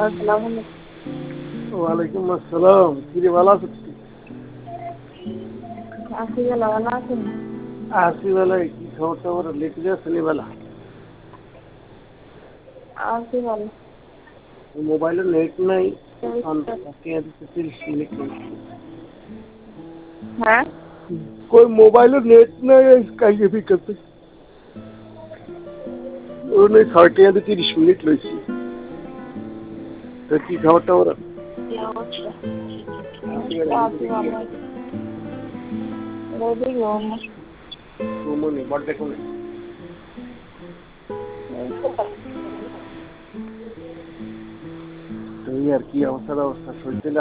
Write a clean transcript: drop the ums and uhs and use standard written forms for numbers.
আসসালামু আলাইকুম। ওয়ালাইকুম আসসালাম। কিরে ভালো আছো? আছি ভালো, ভালো আছেন? আছি বেলায় কি খবর টবর লেটে যাচ্ছে বেলা? আছি ভালো। মোবাইলে নেট নাই, এই তো। 30 মিনিট নেই। হ্যাঁ, কই মোবাইলে নেট নাই কাইকে ফিকাতে ও নেই 30 মিনিট লইছি। তো কি খবর টবর? কি অবস্থা? আছি এই তো বেলা আছি ভালো। রেডি ঘুম। ঘুমনি বড্ডে কোনে এই তো। এই আর কি অবস্থা শরীর